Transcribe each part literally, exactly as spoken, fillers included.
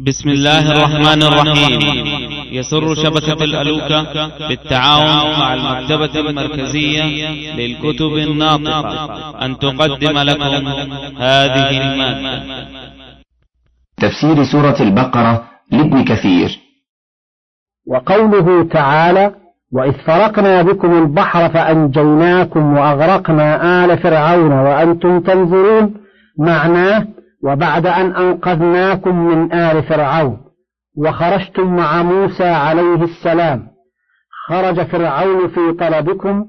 بسم الله الرحمن الرحيم. يسر شبكة الألوكة بالتعاون مع المكتبة المركزية للكتب الناطقة أن تقدم لكم هذه المادة. تفسير سورة البقرة لابن كثير. وقوله تعالى: وإذ فرقنا بكم البحر فأنجيناكم وأغرقنا آل فرعون وأنتم تنظرون، معناه: وبعد أن أنقذناكم من آل فرعون وخرجتم مع موسى عليه السلام، خرج فرعون في طلبكم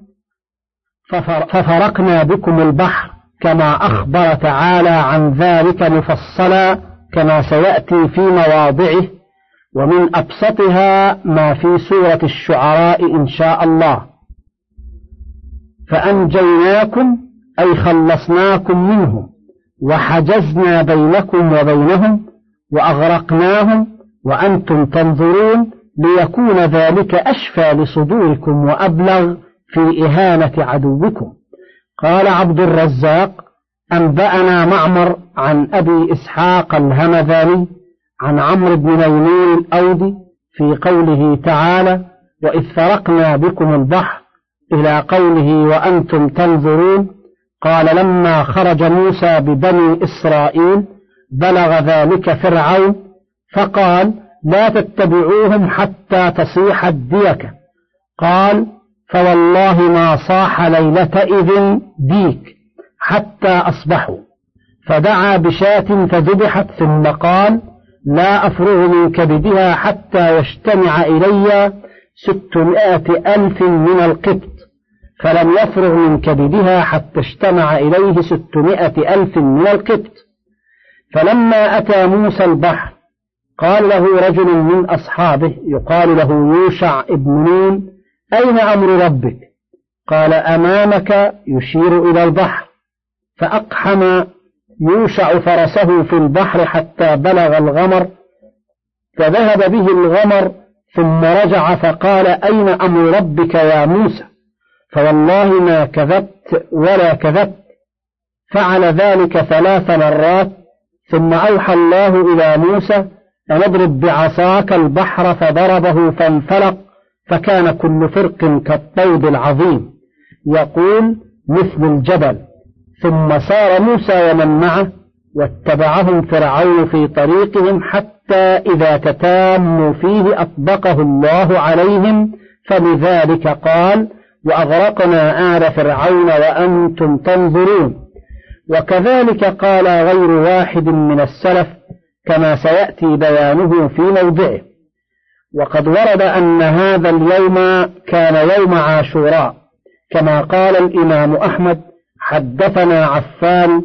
ففرقنا بكم البحر، كما أخبر تعالى عن ذلك مفصلا كما سيأتي في مواضعه، ومن أبسطها ما في سورة الشعراء إن شاء الله. فأنجيناكم أي خلصناكم منهم، وحجزنا بينكم وبينهم، وأغرقناهم وأنتم تنظرون، ليكون ذلك أشفى لصدوركم وأبلغ في إهانة عدوكم. قال عبد الرزاق: أنبأنا معمر عن أبي إسحاق الهمذاني عن عمرو بن ميمون الأودي في قوله تعالى: وإذ فرقنا بكم البحر، إلى قوله وأنتم تنظرون. قال: لما خرج موسى ببني إسرائيل بلغ ذلك فرعون فقال: لا تتبعوهم حتى تصيح الديكة. قال: فوالله ما صاح ليلتئذ ديك حتى أصبحوا، فدعا بشاة فذبحت، ثم قال: لا أفرغ من كبدها حتى يجتمع إلي ستمائة ألف من القبط، فلم يفرغ من كبدها حتى اجتمع إليه ستمائة ألف من القبط. فلما أتى موسى البحر قال له رجل من أصحابه يقال له يوشع ابن نون: أين أمر ربك؟ قال: أمامك، يشير إلى البحر. فأقحم يوشع فرسه في البحر حتى بلغ الغمر، فذهب به الغمر، ثم رجع فقال: أين أمر ربك يا موسى؟ فوالله ما كذبت ولا كذبت. فعل ذلك ثلاث مرات، ثم أوحى الله إلى موسى أن اضرب بعصاك البحر، فضربه فانفلق، فكان كل فرق كالطود العظيم، يقول مثل الجبل. ثم سار موسى ومن معه، واتبعهم فرعون في طريقهم، حتى إذا تتاموا فيه أطبقه الله عليهم، فلذلك قال: وأغرقنا آل فرعون وأنتم تنظرون. وكذلك قال غير واحد من السلف، كما سيأتي بيانه في موضعه. وقد ورد أن هذا اليوم كان يوم عاشوراء، كما قال الإمام أحمد: حدثنا عفان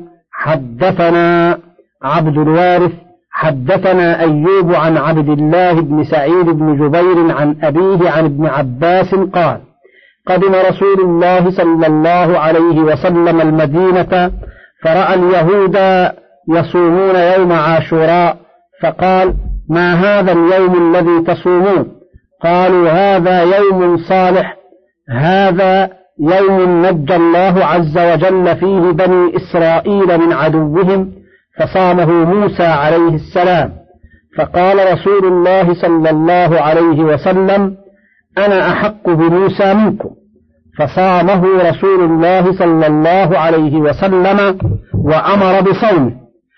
حدثنا عبد الوارث حدثنا أيوب عن عبد الله بن سعيد بن جبير عن أبيه عن ابن عباس قال: قدم رسول الله صلى الله عليه وسلم المدينة، فرأى اليهود يصومون يوم عاشوراء، فقال: ما هذا اليوم الذي تصومون؟ قالوا: هذا يوم صالح، هذا يوم نجى الله عز وجل فيه بني إسرائيل من عدوهم، فصامه موسى عليه السلام. فقال رسول الله صلى الله عليه وسلم: أنا أحق بموسى منكم، فصامه رسول الله صلى الله عليه وسلم وأمر بصومه.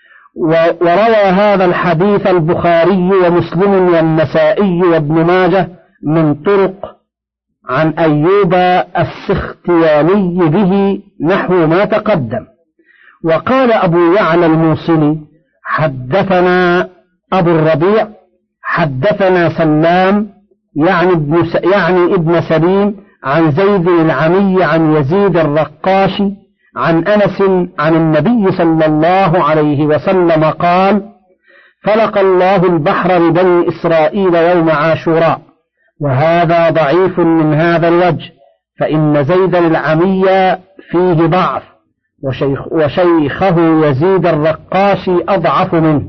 وروى هذا الحديث البخاري ومسلم والنسائي وابن ماجه من طرق عن أيوب السختياني به نحو ما تقدم. وقال أبو يعلى الموصلي: حدثنا أبو الربيع حدثنا سلام يعني ابن, يعني ابن سليم عن زيد العمي عن يزيد الرقاشي عن أنس عن النبي صلى الله عليه وسلم قال: فلق الله البحر لبني إسرائيل يوم عاشوراء. وهذا ضعيف من هذا الوجه، فإن زيد العمي فيه ضعف، وشيخ وشيخه يزيد الرقاشي أضعف منه.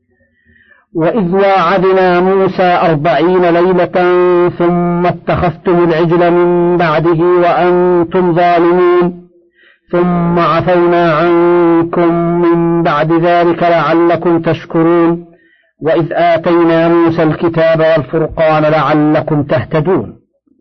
وإذ واعدنا موسى أربعين ليلة ثم اتخذتم العجل من بعده وأنتم ظالمون، ثم عفونا عنكم من بعد ذلك لعلكم تشكرون. وإذ آتينا موسى الكتاب والفرقان لعلكم تهتدون.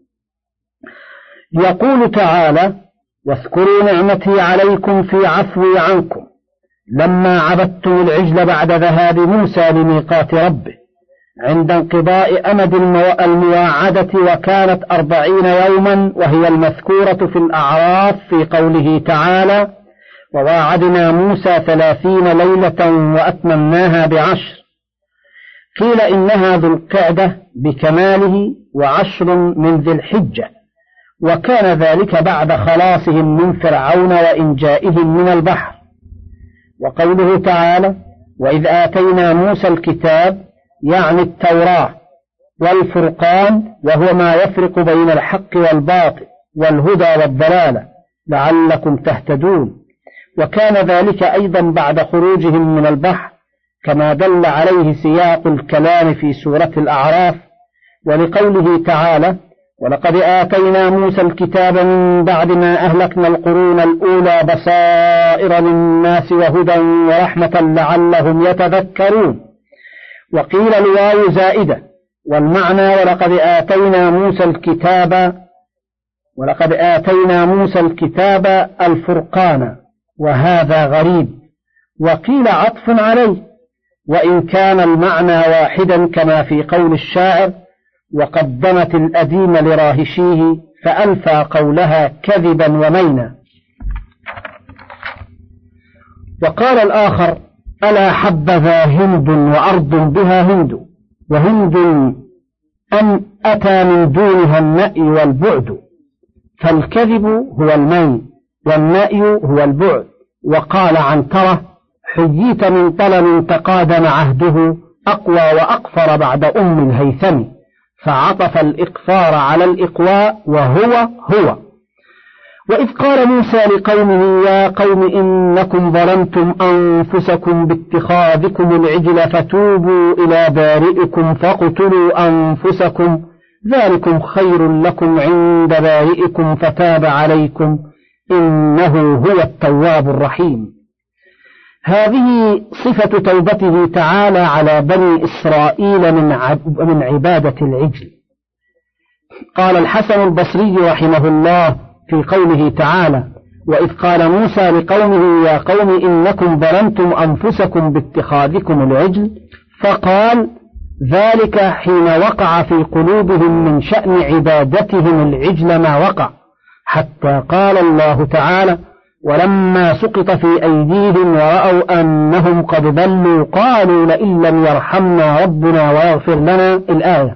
يقول تعالى: واذكروا نعمتي عليكم في عفوي عنكم لما عبدتم العجل بعد ذهاب موسى لميقات ربه عند انقضاء أمد المواعدة، وكانت أربعين يوما، وهي المذكورة في الأعراف في قوله تعالى: وواعدنا موسى ثلاثين ليلة وأتممناها بعشر. قيل إنها ذو القعدة بكماله وعشر من ذي الحجة، وكان ذلك بعد خلاصهم من فرعون وإنجائهم من البحر. وقوله تعالى: وإذ آتينا موسى الكتاب، يعني التوراة، والفرقان، وهو ما يفرق بين الحق والباطل والهدى والضلالة لعلكم تهتدون. وكان ذلك أيضا بعد خروجهم من البحر، كما دل عليه سياق الكلام في سورة الأعراف. ولقوله تعالى: ولقد آتينا موسى الكتاب من بعد ما أهلكنا القرون الأولى بصائر للناس وهدى ورحمة لعلهم يتذكرون. وقيل الواو زائدة، والمعنى ولقد آتينا موسى الكتاب ولقد آتينا موسى الكتاب الفرقان، وهذا غريب. وقيل عطف عليه، وإن كان المعنى واحدا كما في قول الشاعر: وقدمت الأديم لراهشيه فألفى قولها كذبا ومينا. وقال الآخر: ألا حبذا هند وأرض بها هند، وهند أن أتى من دونها النأي والبعد، فالكذب هو الميل والنأي هو البعد. وقال عنترة: حييت من طلل تقادم عهده أقوى وأقفر بعد أم الهيثم، فعطف الإقفار على الإقواء وهو هو. وإذ قال موسى لقومه: يا قوم إنكم ظلمتم أنفسكم باتخاذكم العجل فتوبوا إلى بارئكم فاقتلوا أنفسكم ذلكم خير لكم عند بارئكم فتاب عليكم إنه هو التواب الرحيم. هذه صفة توبته تعالى على بني إسرائيل من عبادة العجل. قال الحسن البصري رحمه الله في قوله تعالى: وإذ قال موسى لقومه: يا قوم إنكم ظلمتم أنفسكم باتخاذكم العجل، فقال ذلك حين وقع في قلوبهم من شأن عبادتهم العجل ما وقع، حتى قال الله تعالى: ولما سقط في أيديهم ورأوا أنهم قد ضلوا قالوا لئن لم يرحمنا ربنا ويغفر لنا. الآية.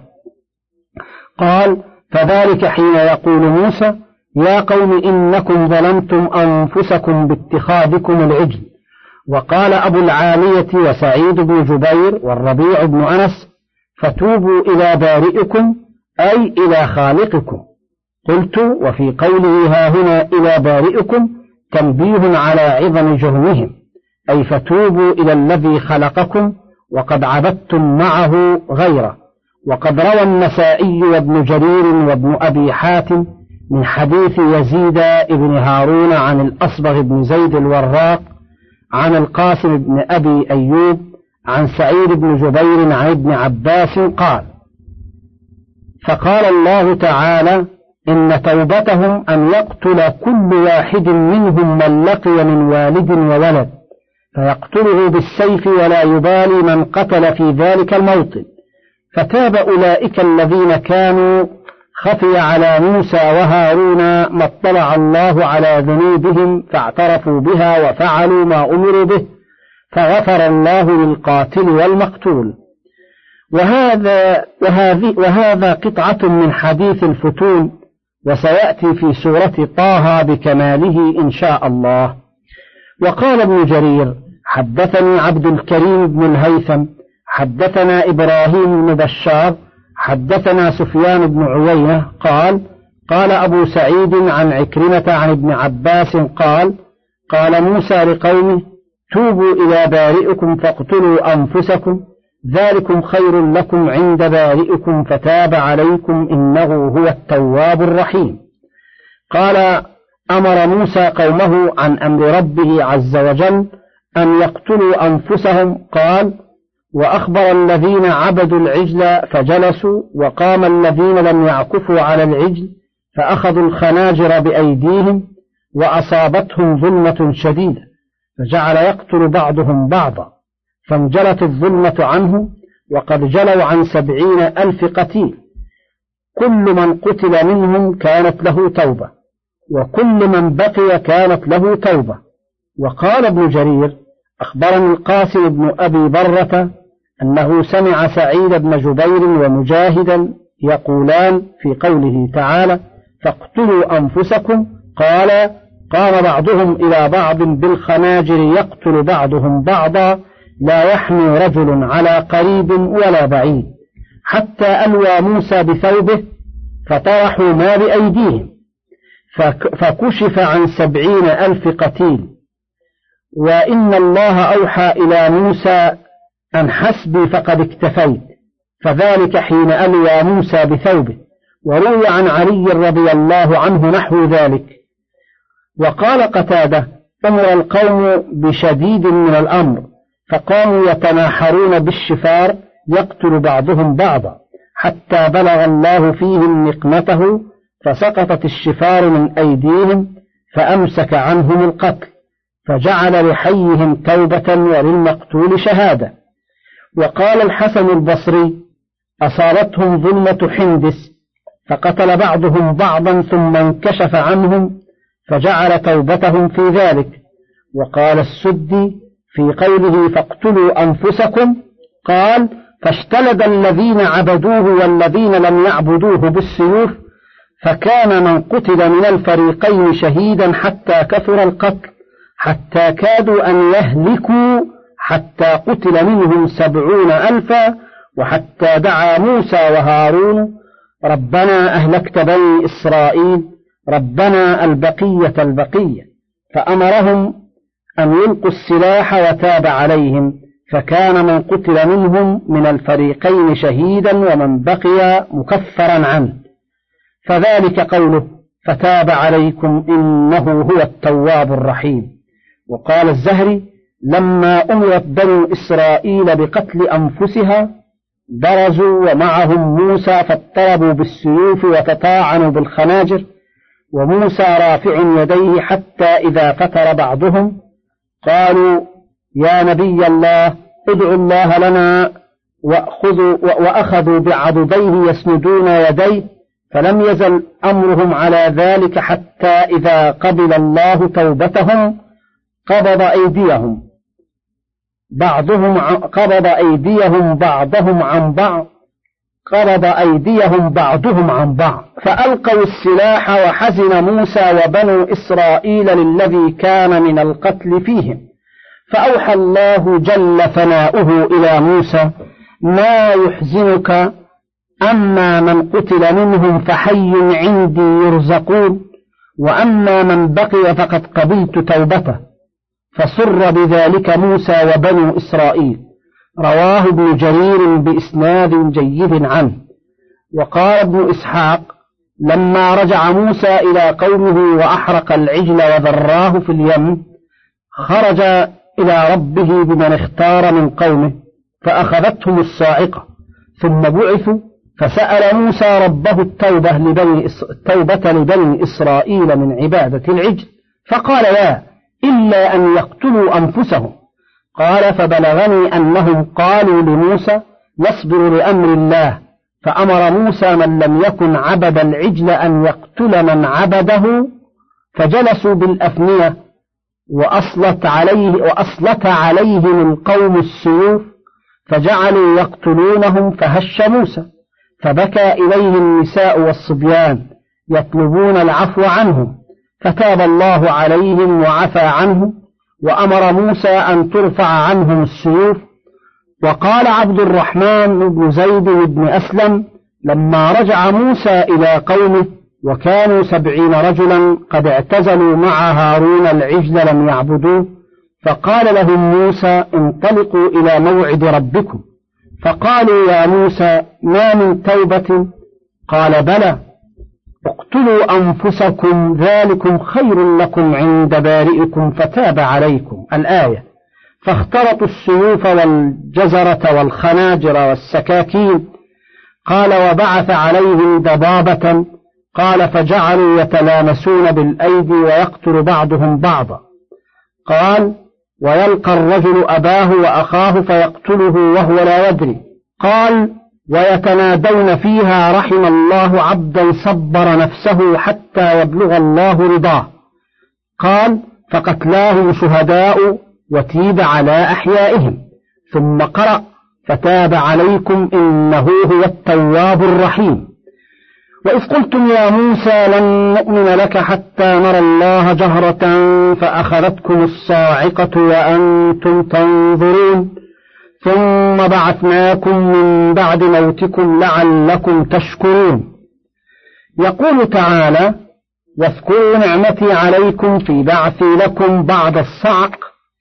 قال: فذلك حين يقول موسى: يا قوم إنكم ظلمتم أنفسكم باتخاذكم العجل. وقال أبو العالية وسعيد بن جبير والربيع بن أنس: فتوبوا إلى بارئكم أي إلى خالقكم. قلت: وفي قوله هاهنا إلى بارئكم تنبيه على عظم جرمهم، أي فتوبوا إلى الذي خلقكم وقد عبدتم معه غيره. وقد روى النسائي وابن جرير وابن أبي حاتم من حديث يزيد بن هارون عن الأصبغ بن زيد الوراق عن القاسم بن أبي أيوب عن سعيد بن جبير عن ابن عباس قال: فقال الله تعالى: إن توبتهم أن يقتل كل واحد منهم من لقي من والد وولد، فيقتله بالسيف ولا يبالي من قتل في ذلك الموطن. فتاب أولئك الذين كانوا خفي على موسى وهارون ما اطلع الله على ذنوبهم فاعترفوا بها وفعلوا ما أمروا به، فغفر الله للقاتل والمقتول. وهذا, وهذه وهذا قطعة من حديث الفتون، وسيأتي في سورة طه بكماله إن شاء الله. وقال ابن جرير: حدثني عبد الكريم بن الهيثم حدثنا إبراهيم بن بشار حدثنا سفيان بن عيينة قال: قال أبو سعيد عن عكرمة عن ابن عباس قال: قال موسى لقومه: توبوا إلى بارئكم فاقتلوا أنفسكم ذلكم خير لكم عند بارئكم فتاب عليكم إنه هو التواب الرحيم. قال: أمر موسى قومه عن أمر ربه عز وجل أن يقتلوا أنفسهم، قال: وأخبر الذين عبدوا العجل فجلسوا، وقام الذين لم يعكفوا على العجل فأخذوا الخناجر بأيديهم وأصابتهم ظلمة شديدة فجعل يقتل بعضهم بعضا، فانجلت الظلمة عنه، وقد جلوا عن سبعين ألف قتيل، كل من قتل منهم كانت له توبة، وكل من بقي كانت له توبة. وقال ابن جرير: أخبرني القاسم بن أبي برة أنه سمع سعيد بن جبير ومجاهدا يقولان في قوله تعالى: فاقتلوا أنفسكم، قال: قام بعضهم إلى بعض بالخناجر يقتل بعضهم بعضا، لا يحمي رجل على قريب ولا بعيد، حتى ألوى موسى بثوبه فطرحوا ما بأيديهم فكشف عن سبعين ألف قتيل. وإن الله أوحى إلى موسى أن حسبي فقد اكتفيت، فذلك حين ألوى موسى بثوبه. وروي عن علي رضي الله عنه نحو ذلك. وقال قتادة: أمر القوم بشديد من الأمر، فقاموا يتناحرون بالشفار يقتل بعضهم بعضا، حتى بلغ الله فيهم نقمته فسقطت الشفار من أيديهم فأمسك عنهم القتل، فجعل لحيهم توبة وللمقتول شهادة. وقال الحسن البصري: أصابتهم ظلمة حندس فقتل بعضهم بعضا ثم انكشف عنهم فجعل توبتهم في ذلك. وقال السدي في قوله: فاقتلوا أنفسكم، قال: فاشتلد الذين عبدوه والذين لم يعبدوه بالسيوف، فكان من قتل من الفريقين شهيدا حتى كثر القتل، حتى كادوا أن يهلكوا، حتى قتل منهم سبعون ألفا، وحتى دعا موسى وهارون: ربنا أهلكت بني إسرائيل، ربنا البقية البقية، فأمرهم أن يلقوا السلاح وتاب عليهم، فكان من قتل منهم من الفريقين شهيدا ومن بقي مكفرا عنه، فذلك قوله: فتاب عليكم إنه هو التواب الرحيم. وقال الزهري: لما أمرت بنو إسرائيل بقتل أنفسها برزوا ومعهم موسى فاضطربوا بالسيوف وتطاعنوا بالخناجر، وموسى رافع يديه، حتى إذا فتر بعضهم قالوا: يا نبي الله ادعوا الله لنا، وأخذوا بعضديه يسندون يديه، فلم يزل أمرهم على ذلك حتى إذا قبل الله توبتهم قبض أيديهم بعضهم قبض أيديهم بعضهم عن بعض قبض أيديهم بعضهم عن بعض فألقوا السلاح، وحزن موسى وبنو إسرائيل للذي كان من القتل فيهم، فأوحى الله جل ثناؤه إلى موسى: ما يحزنك، أما من قتل منهم فحي عندي يرزقون، وأما من بقي فقد قبلت توبته، فسر بذلك موسى وبنو إسرائيل. رواه ابن جرير بإسناد جيد عنه. وقال ابن إسحاق: لما رجع موسى إلى قومه وأحرق العجل وذراه في اليم، خرج إلى ربه بمن اختار من قومه فأخذتهم الصاعقة، ثم بعثوا، فسأل موسى ربه التوبة لبني, التوبة لبني إسرائيل من عبادة العجل، فقال: لا، إلا أن يقتلوا أنفسهم. قال: فبلغني أنهم قالوا لموسى: نصبر لأمر الله، فأمر موسى من لم يكن عبد العجل أن يقتل من عبده، فجلسوا بالأفنية وأصلت عليه وأصلت عليهم القوم السيوف، فجعلوا يقتلونهم، فهش موسى، فبكى إليه النساء والصبيان يطلبون العفو عنهم، فتاب الله عليهم وعفى عنهم، وأمر موسى أن ترفع عنهم السيوف. وقال عبد الرحمن بن زيد بن أسلم: لما رجع موسى إلى قومه وكانوا سبعين رجلا قد اعتزلوا مع هارون العجل لم يعبدوه، فقال لهم موسى: انطلقوا إلى موعد ربكم. فقالوا: يا موسى ما من توبة؟ قال: بلى، اقتلوا أنفسكم ذلكم خير لكم عند بارئكم فتاب عليكم. الآية. فاخترطوا السيوف والجزرة والخناجر والسكاكين. قال وبعث عليهم ضبابة. قال فجعلوا يتلامسون بالأيدي ويقتل بعضهم بعضا. قال ويلقى الرجل أباه وأخاه فيقتله وهو لا يدري. قال ويتنادون فيها رحم الله عبدا صبر نفسه حتى يبلغ الله رضاه. قال فقتلاهم شهداء وتيب على أحيائهم. ثم قرأ فتاب عليكم إنه هو التواب الرحيم. وإذ قلتم يا موسى لن نؤمن لك حتى نرى الله جهرة فأخذتكم الصاعقة وأنتم تنظرون ثم بعثناكم من بعد موتكم لعلكم تشكرون. يقول تعالى واذكروا نعمتي عليكم في بعثي لكم بعد الصعق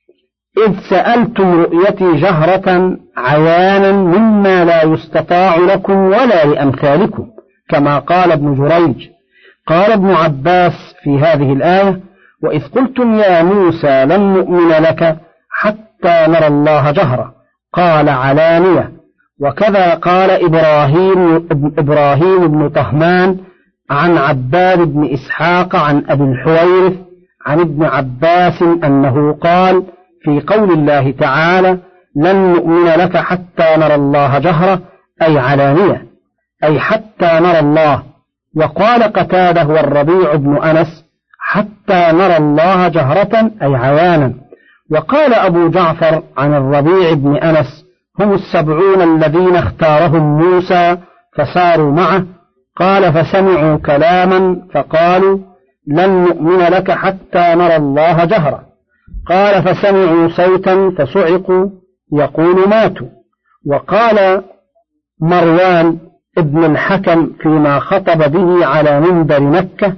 إذ سألتم رؤيتي جهرة عيانا مما لا يستطاع لكم ولا لأمثالكم كما قال ابن جريج. قال ابن عباس في هذه الآية وإذ قلتم يا موسى لن نؤمن لك حتى نرى الله جهرة قال علانية. وكذا قال إبراهيم, إبراهيم بن طهمان عن عباد بن إسحاق عن أبي الحويرث عن ابن عباس أنه قال في قول الله تعالى لن نؤمن لك حتى نرى الله جهرة أي علانية أي حتى نرى الله. وقال قتادة والربيع بن أنس حتى نرى الله جهرة أي عيانا. وقال أبو جعفر عن الربيع بن أنس هم السبعون الذين اختارهم موسى فساروا معه. قال فسمعوا كلاما فقالوا لن نؤمن لك حتى نرى الله جهرة. قال فسمعوا صوتا فصعقوا يقول ماتوا. وقال مروان ابن الحكم فيما خطب به على منبر مكة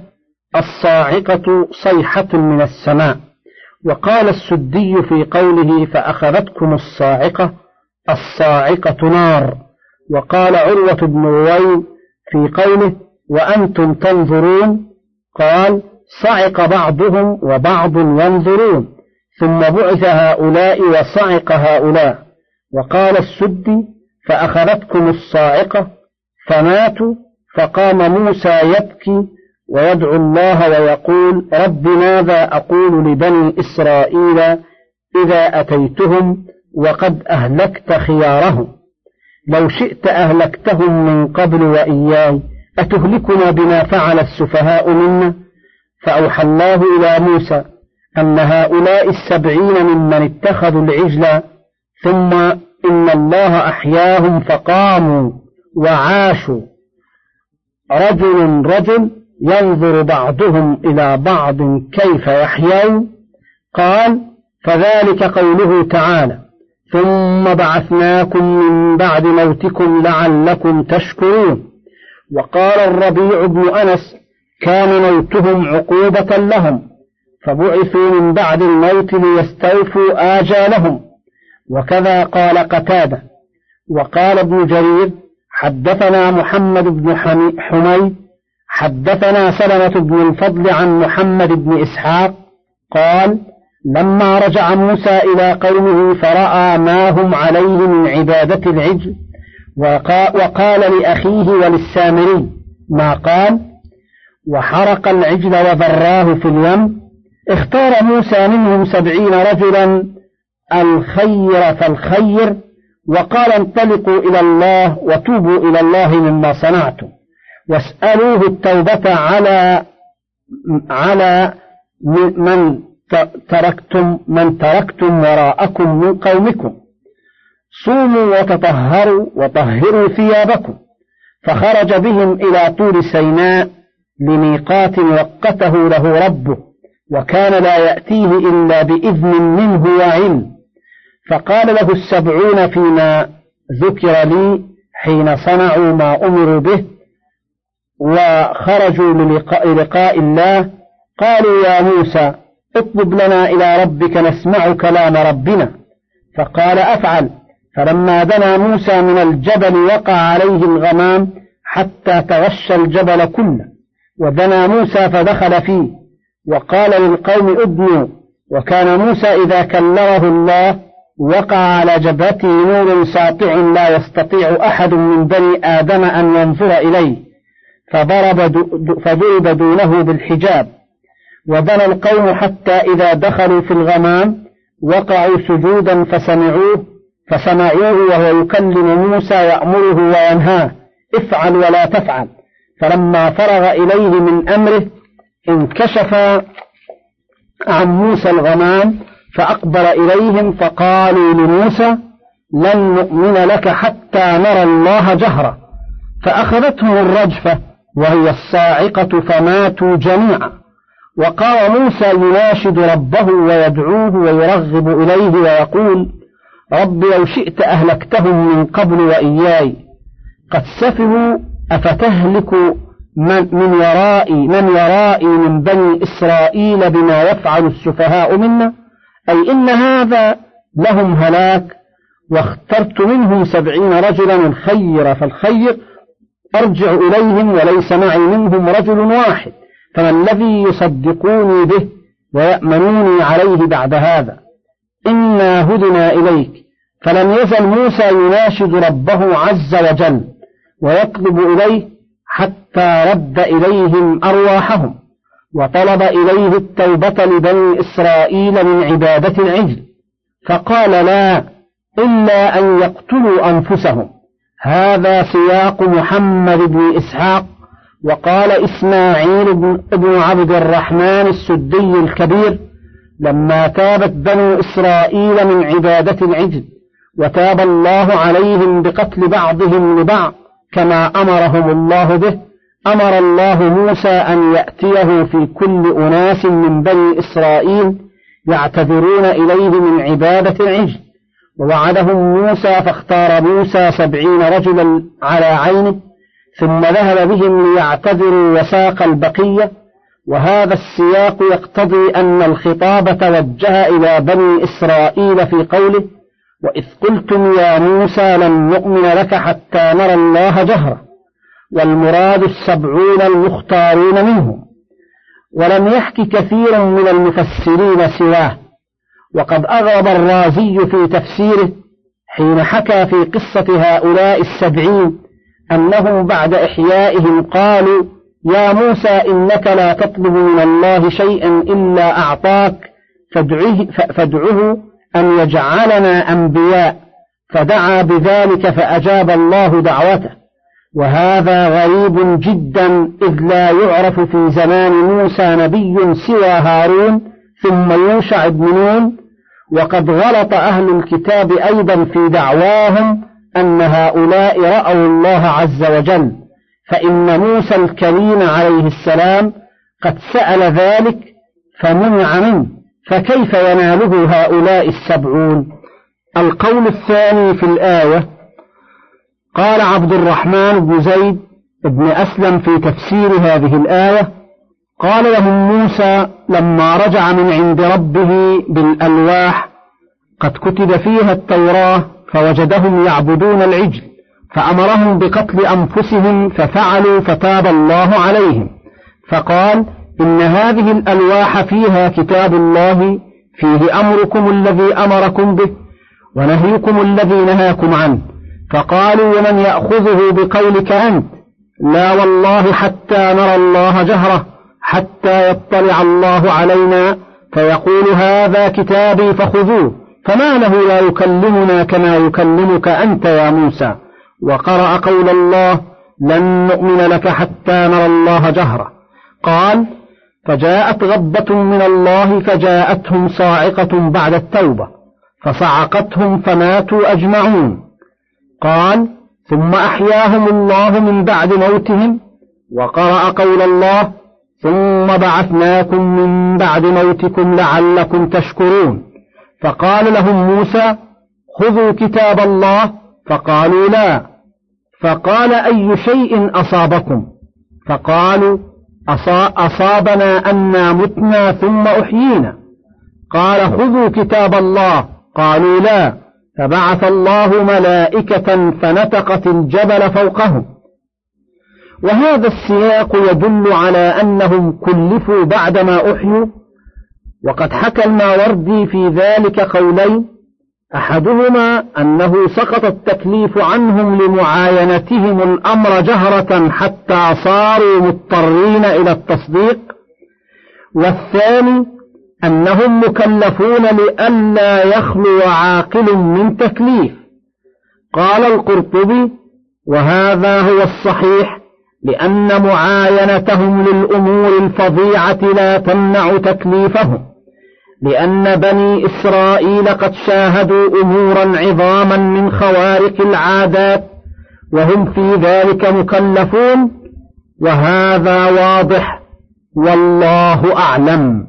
الصاعقة صيحة من السماء. وقال السدي في قوله فأخذتكم الصاعقة الصاعقة نار. وقال عروة بن رويم في قوله وأنتم تنظرون قال صعق بعضهم وبعض ينظرون ثم بعث هؤلاء وصعق هؤلاء. وقال السدي فأخذتكم الصاعقة فماتوا. فقام موسى يبكي ويدعو الله ويقول رب ماذا أقول لبني إسرائيل إذا أتيتهم وقد أهلكت خيارهم لو شئت أهلكتهم من قبل وإياي أتهلكنا بما فعل السفهاء منا. فأوحى الله إلى موسى أن هؤلاء السبعين ممن اتخذوا العجل ثم إن الله أحياهم فقاموا وعاشوا رجل رجل ينظر بعضهم إلى بعض كيف يحيون. قال فذلك قوله تعالى ثم بعثناكم من بعد موتكم لعلكم تشكرون. وقال الربيع بن أنس كان موتهم عقوبة لهم فبعثوا من بعد الموت ليستوفوا آجالهم. وكذا قال قتادة. وقال ابن جرير حدثنا محمد بن حميد حدثنا سلمة بن الفضل عن محمد بن إسحاق قال لما رجع موسى إلى قومه فرأى ما هم عليه من عبادة العجل وقال لأخيه وللسامري ما قال وحرق العجل وذراه في اليم. اختار موسى منهم سبعين رجلا الخير فالخير وقال انطلقوا إلى الله وتوبوا إلى الله مما صنعتم واسألوه التوبة على على من تركتم من تركتم وراءكم من قومكم صوموا وتطهروا وطهروا ثيابكم. فخرج بهم إلى طور سيناء لميقات وقته له ربه وكان لا يأتيه إلا بإذن منه وعلم. فقال له السبعون فيما ذكر لي حين صنعوا ما أمروا به وخرجوا للقاء لقاء الله قالوا يا موسى اطلب لنا إلى ربك نسمع كلام ربنا. فقال أفعل. فلما دنا موسى من الجبل وقع عليه الغمام حتى تغشى الجبل كله ودنا موسى فدخل فيه وقال للقوم ادنوا. وكان موسى إذا كلمه الله وقع على جبهته نور ساطع لا يستطيع أحد من بني آدم أن ينظر إليه، فضرب, فضرب دونه بالحجاب. ودنا القوم حتى إذا دخلوا في الغمام وقعوا سجودا فسمعوه فسمعوه وهو يكلم موسى يأمره وينهاه: افعل ولا تفعل. فلما فرغ إليه من أمره انكشف عن موسى الغمام فأقبل إليهم، فقالوا لموسى: لن نؤمن لك حتى نرى الله جهرة. فأخذتهم الرجفة وهي الصاعقة فماتوا جميعا. وقام موسى يناشد ربه ويدعوه ويرغب إليه ويقول: رب لو شئت أهلكتهم من قبل وإياي، قد سفهوا، أفتهلك من, من يرائي من يرائي من بني إسرائيل بما يفعل السفهاء منا؟ أي إن هذا لهم هلاك، واخترت منهم سبعين رجلا الخير فالخير أرجع إليهم وليس معي منهم رجل واحد، فما الذي يصدقوني به ويأمنوني عليه بعد هذا؟ إنا هدنا إليك. فلم يزل موسى يناشد ربه عز وجل ويطلب إليه حتى رد إليهم أرواحهم، وطلب إليه التوبة لبني إسرائيل من عبادة العجل، فقال: لا، إلا أن يقتلوا أنفسهم. هذا سياق محمد بن إسحاق. وقال إسماعيل بن عبد الرحمن السدي الكبير: لما تابت بنو إسرائيل من عبادة العجل وتاب الله عليهم بقتل بعضهم لبعض كما أمرهم الله به، أمر الله موسى أن يأتيه في كل أناس من بني إسرائيل يعتذرون إليه من عبادة العجل، ووعدهم موسى، فاختار موسى سبعين رجلا على عينه، ثم ذهب بهم ليعتذروا وساق البقية. وهذا السياق يقتضي أن الخطاب توجه إلى بني إسرائيل في قوله: وإذ قلتم يا موسى لن نؤمن لك حتى نرى الله جهرة، والمراد السبعون المختارون منهم. ولم يحك كثير من المفسرين سواه. وقد أغرب الرازي في تفسيره حين حكى في قصة هؤلاء السبعين أنهم بعد إحيائهم قالوا: يا موسى إنك لا تطلب من الله شيئا إلا أعطاك، فادعه, فادعه أن يجعلنا أنبياء، فدعا بذلك فأجاب الله دعوته. وهذا غريب جدا، إذ لا يعرف في زمان موسى نبي سوى هارون ثم يوشع بن نون. وقد غلط أهل الكتاب أيضا في دعواهم أن هؤلاء رأوا الله عز وجل، فإن موسى الكريم عليه السلام قد سأل ذلك فمنع منه، فكيف يناله هؤلاء السبعون؟ القول الثاني في الآية: قال عبد الرحمن بن زيد بن أسلم في تفسير هذه الآية: قال لهم موسى لما رجع من عند ربه بالألواح قد كتب فيها التوراة، فوجدهم يعبدون العجل، فأمرهم بقتل أنفسهم ففعلوا، فتاب الله عليهم، فقال: إن هذه الألواح فيها كتاب الله، فيه أمركم الذي أمركم به ونهيكم الذي نهاكم عنه. فقالوا: ومن يأخذه بقولك أنت؟ لا والله حتى نرى الله جهرة، حتى يطلع الله علينا فيقول هذا كتابي فخذوه، فما له لا يكلمنا كما يكلمك أنت يا موسى. وقرأ قول الله: لن نؤمن لك حتى نرى الله جهرة. قال: فجاءت غضبة من الله فجاءتهم صاعقة بعد التوبة فصعقتهم فماتوا أجمعون. قال: ثم أحياهم الله من بعد موتهم. وقرأ قول الله: ثم بعثناكم من بعد موتكم لعلكم تشكرون. فقال لهم موسى: خذوا كتاب الله. فقالوا: لا. فقال: أي شيء أصابكم؟ فقالوا: أصابنا أنا متنا ثم أحيينا. قال: خذوا كتاب الله. قالوا: لا. فبعث الله ملائكة فنطقت الجبل فوقهم. وهذا السياق يدل على أنهم كلفوا بعدما أحيوا. وقد حكى الماوردي في ذلك قولين: أحدهما أنه سقط التكليف عنهم لمعاينتهم الأمر جهرة حتى صاروا مضطرين إلى التصديق، والثاني أنهم مكلفون لئلا يخلو عاقل من تكليف. قال القرطبي: وهذا هو الصحيح، لأن معاينتهم للأمور الفظيعة لا تمنع تكليفهم، لأن بني إسرائيل قد شاهدوا أمورا عظاما من خوارق العادات وهم في ذلك مكلفون، وهذا واضح والله أعلم.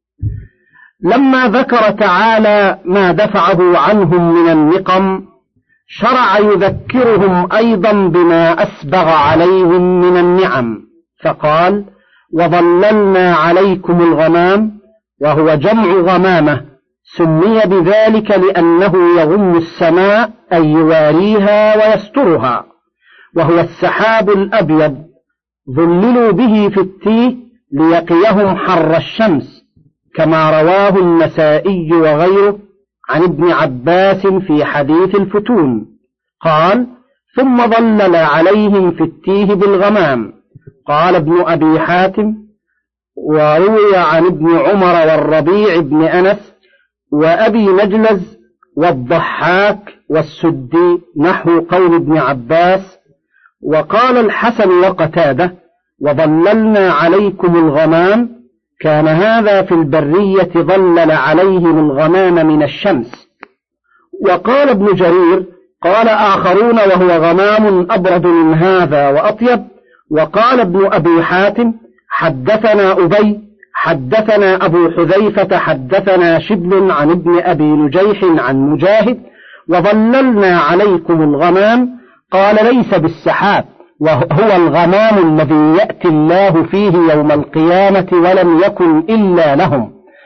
لما ذكر تعالى ما دفعه عنهم من النقم، شرع يذكرهم أيضا بما أسبغ عليهم من النعم، فقال: وظللنا عليكم الغمام، وهو جمع غمامة، سمي بذلك لأنه يغم السماء أي يواريها ويسترها، وهو السحاب الأبيض، ظللوا به في التيه ليقيهم حر الشمس، كما رواه النسائي وغيره عن ابن عباس في حديث الفتون، قال: ثم ظلل عليهم في التيه بالغمام. قال ابن أبي حاتم: وروي عن ابن عمر والربيع بن أنس وأبي نجلز والضحاك والسدي نحو قول ابن عباس. وقال الحسن وقتادة: وظللنا عليكم الغمام، كان هذا في البرية ظلل عليهم الغمام من الشمس. وقال ابن جرير: قال آخرون: وهو غمام أبرد من هذا وأطيب. وقال ابن أبي حاتم: حدثنا أبي حدثنا أبو حذيفة حدثنا شبل عن ابن أبي نجيح عن مجاهد: وظللنا عليكم الغمام، قال: ليس بالسحاب، وهو الغمام الذي يأتي الله فيه يوم القيامة ولم يكن إلا لهم.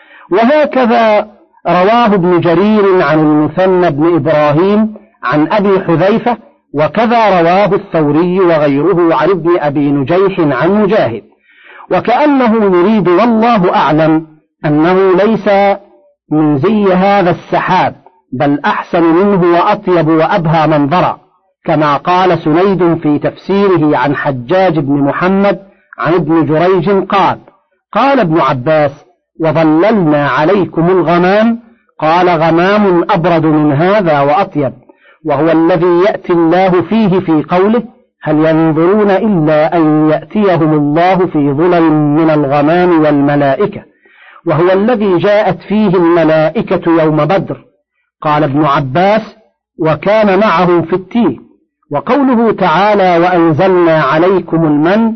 وهكذا رواه ابن جرير عن المثنى بن إبراهيم عن أبي حذيفة، وكذا رواه الثوري وغيره عن ابن أبي نجيح عن مجاهد. وكأنه يريد والله أعلم أنه ليس من زي هذا السحاب، بل أحسن منه وأطيب وأبهى منظرا، كما قال سنيد في تفسيره عن حجاج بن محمد عن ابن جريج قال: قال ابن عباس: وظللنا عليكم الغمام، قال: غمام أبرد من هذا وأطيب، وهو الذي يأتي الله فيه في قوله: هل ينظرون إلا أن يأتيهم الله في ظلل من الغمام والملائكة، وهو الذي جاءت فيه الملائكة يوم بدر. قال ابن عباس: وكان معهم في التيه. وقوله تعالى: وأنزلنا عليكم المن،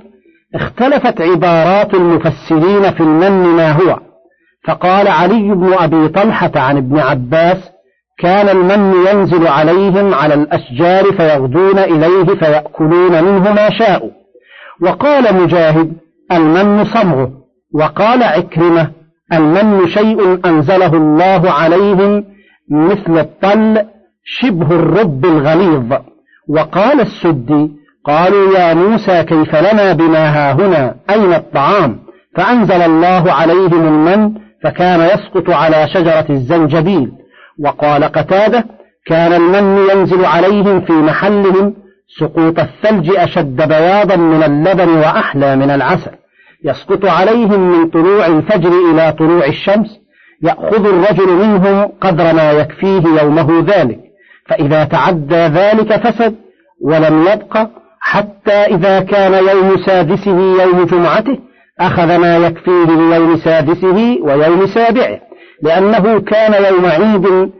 اختلفت عبارات المفسرين في المن ما هو، فقال علي بن أبي طلحة عن ابن عباس: كان المن ينزل عليهم على الأشجار فيغدون إليه فيأكلون منه ما شاءوا. وقال مجاهد: المن صمغه. وقال عكرمة: المن شيء أنزله الله عليهم مثل الطل شبه الرب الغليظ. وقال السدي: قالوا يا موسى كيف لنا بما هاهنا، أين الطعام؟ فأنزل الله عليهم المن، فكان يسقط على شجرة الزنجبيل. وقال قتادة: كان المن ينزل عليهم في محلهم سقوط الثلج أشد بياضا من اللبن وأحلى من العسل، يسقط عليهم من طلوع الفجر إلى طلوع الشمس، يأخذ الرجل منهم قدر ما يكفيه يومه ذلك، فإذا تعدى ذلك فسد ولم يبق، حتى إذا كان يوم سادسه يوم جمعته أخذ ما يكفيه ليوم سادسه ويوم سابعه، لأنه كان يوم عيد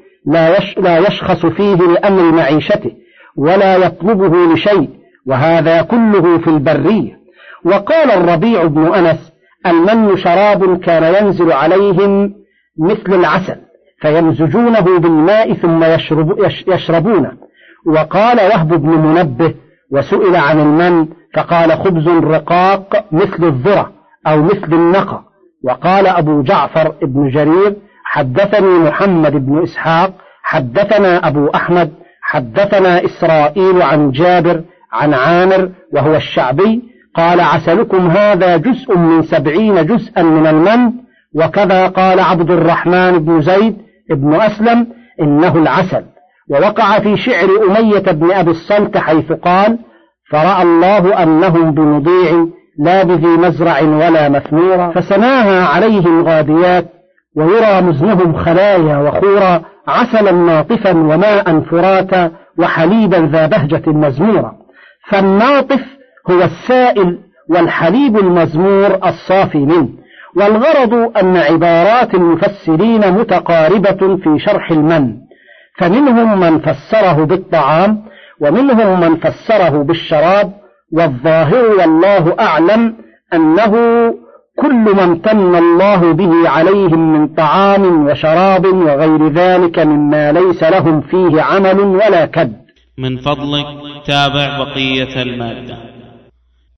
لا يشخص فيه لأمر معيشته ولا يطلبه لشيء، وهذا كله في البرية. وقال الربيع بن أنس: المن شراب كان ينزل عليهم مثل العسل، فيمزجونه بالماء ثم يشرب يشربونه. وقال وهب بن منبه: وسئل عن المن فقال: خبز رقاق مثل الذرة أو مثل النقى. وقال أبو جعفر ابن جرير: حدثني محمد بن إسحاق حدثنا أبو أحمد حدثنا إسرائيل عن جابر عن عامر وهو الشعبي قال: عسلكم هذا جزء من سبعين جزءا من المن. وكذا قال عبد الرحمن بن زيد بن أسلم: إنه العسل. ووقع في شعر أمية بن أبي الصلت حيث قال: فرأى الله أنهم بمضيع لا بذي مزرع ولا مثمورا، فسناها عليهم غاديات ويرى مزنهم خلايا وخورا، عسلا ناطفا وماء فراتا وحليبا ذا بهجة مزمورا. فالناطف هو السائل والحليب المزمور الصافي منه. والغرض أن عبارات المفسرين متقاربة في شرح المن، فمنهم من فسره بالطعام ومنهم من فسره بالشراب، والظاهر والله أعلم أنه كل ما امتن الله به عليهم من طعام وشراب وغير ذلك مما ليس لهم فيه عمل ولا كد. من فضلك تابع بقية المادة.